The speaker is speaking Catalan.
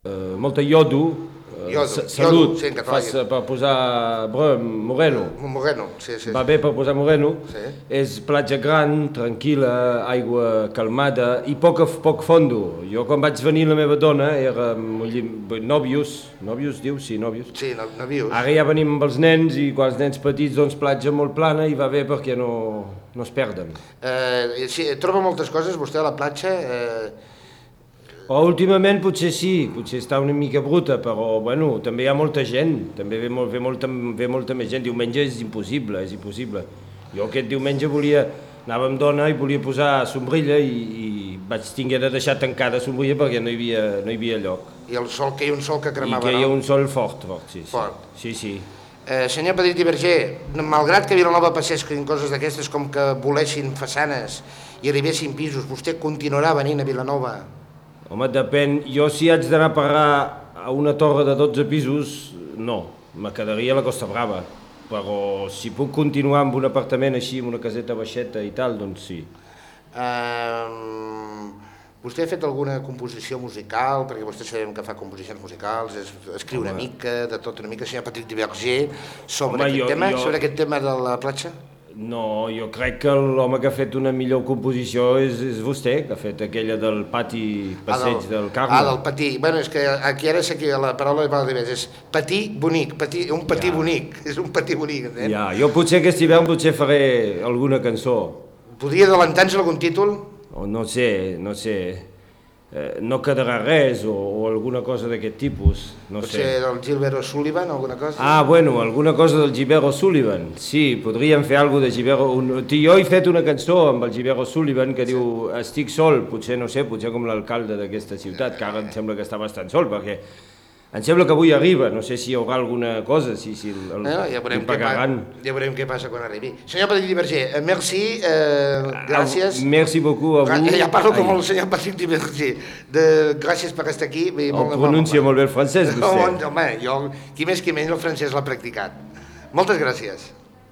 molta iodo, salut, sí, en català. per posar moreno. Moreno, sí. Va bé per posar moreno. Sí. És platja gran, tranquil·la, aigua calmada i poc fondo. Jo quan vaig venir la meva dona érem nòvios diu? Sí, nòvios. Sí, nòvios. Ara ja venim amb els nens i quan els nens petits doncs platja molt plana i va bé perquè no es perden. Sí, troba moltes coses vostè a la platja? Últimament potser sí, potser està una mica bruta, però bueno, també hi ha molta gent, també ve molta més gent. Diumenge és impossible. Jo aquest diumenge anava amb dona i volia posar sombrilla i vaig tinguer de deixar tancada sombrilla perquè no hi havia lloc. I el sol, que hi ha un sol que cremava, no? I que hi ha un sol fort, sí. Fort. Sí. Senyor Petit i Verger, malgrat que Vilanova passés coses d'aquestes com que volessin façanes i arribessin pisos, vostè continuarà venint a Vilanova? Home, depèn. Jo si haig d'anar a pagar a una torre de 12 pisos, no. Me quedaria a la Costa Brava. Però si puc continuar amb un apartament així, amb una caseta baixeta i tal, doncs sí. Vostè ha fet alguna composició musical? Perquè vostè sabem que fa composicions musicals, escriu una mica, de tot una mica, senyor Petit i Verger, sobre aquest tema de la platja? No, jo crec que l'home que ha fet una millor composició és vostè, que ha fet aquella del pati passeig del Carme. Del patí. Bueno, és que aquí ara sé que la paraula és patí bonic, un patí bonic, és un patí bonic, entens? Ja, jo potser aquest hivern faré alguna cançó. Podria adelantar-nos algun títol? No sé, no quedarà res o alguna cosa d'aquest tipus, no sé. Potser del Gilbert O'Sullivan, alguna cosa? Alguna cosa del Gilbert O'Sullivan, sí, podríem fer alguna cosa de Gilbert. Jo he fet una cançó amb el Gilbert O'Sullivan que diu estic sol, potser com l'alcalde d'aquesta ciutat, que ara em sembla que està bastant sol, perquè em sembla que avui arriba, no sé si hi haurà alguna cosa, si ja veurem què passa quan arribi. Senyor Petit i Verger, merci, gràcies. Merci beaucoup a vous. Ja parlo com el senyor Petit i Verger. Gràcies per estar aquí. Pronuncia molt bé el francès, vostè. Home, jo, qui més el francès l'ha practicat. Moltes gràcies.